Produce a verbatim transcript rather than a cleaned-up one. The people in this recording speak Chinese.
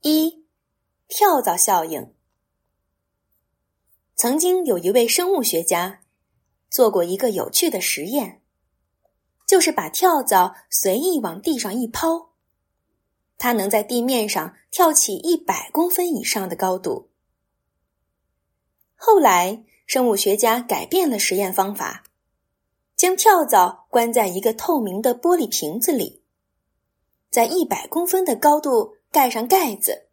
一、跳蚤效应。曾经有一位生物学家做过一个有趣的实验，就是把跳蚤随意往地上一抛，它能在地面上跳起一百公分以上的高度。后来，生物学家改变了实验方法，将跳蚤关在一个透明的玻璃瓶子里，在一百公分的高度盖上盖子，